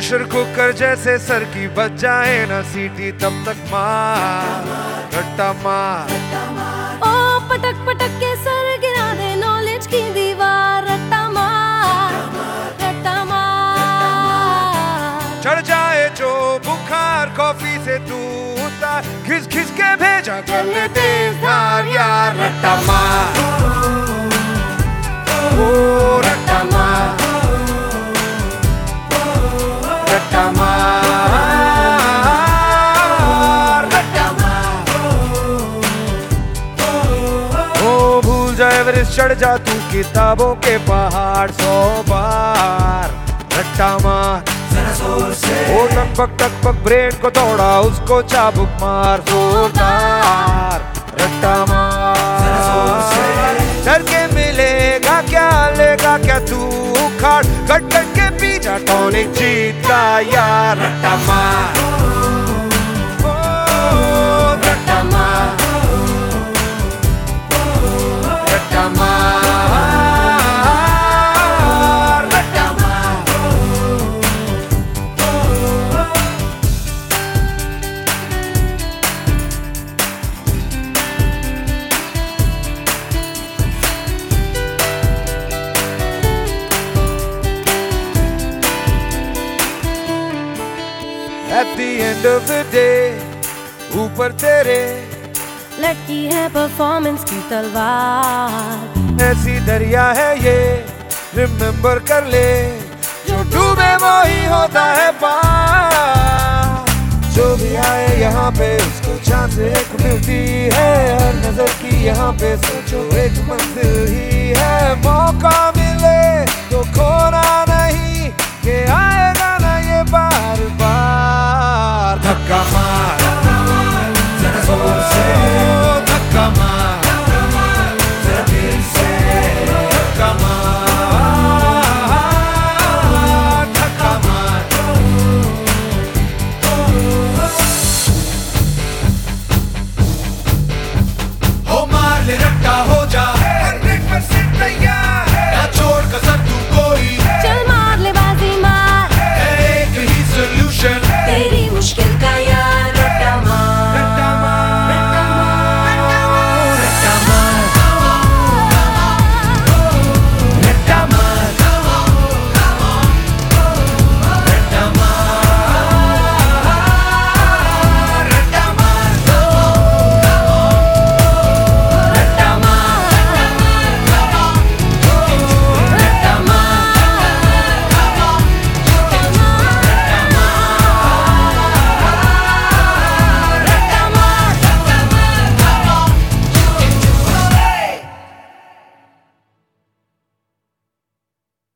Pressure cooker जैसे sir की बच जाए ना सीटी, तब तक मार रट्टा मार। ओ पटक पटक के सर गिरा दे नॉलेज की दीवार, रट्टा मार रट्टा मार। चढ़ जाए जो बुखार कॉफी से तू उतार, घिस घिस के भेजा कर ले तेज धार यार, रट्टा मार ओ रट्टा मार रट्टा मार रट्टा मार। ओ भूल जाए एवरेस्ट चढ़ जा तू किताबों के पहाड़ 100 बार, रट्टा मार ओ टक पक ब्रेन को तोड़ा उसको चाबुक मार जोरदार, रट्टा मार। डर के मिलेगा क्या लेगा क्या तू उखाड़, कट कट के पीछा टॉनिक जीत का यार, रट्टा मार ओ रट्टा मार रट्टा मार रट्टा मार। At the end of the day, ऊपर तेरे लटकी है परफॉर्मेंस की तलवार, ऐसी दरिया है ये रिमेम्बर कर ले, जो डूबे वो ही होता है पार। जो भी आए यहाँ पे उसको चांस एक मिलती है, हर नजर की यहाँ पे सोचो एक मंजिल ही है, मौका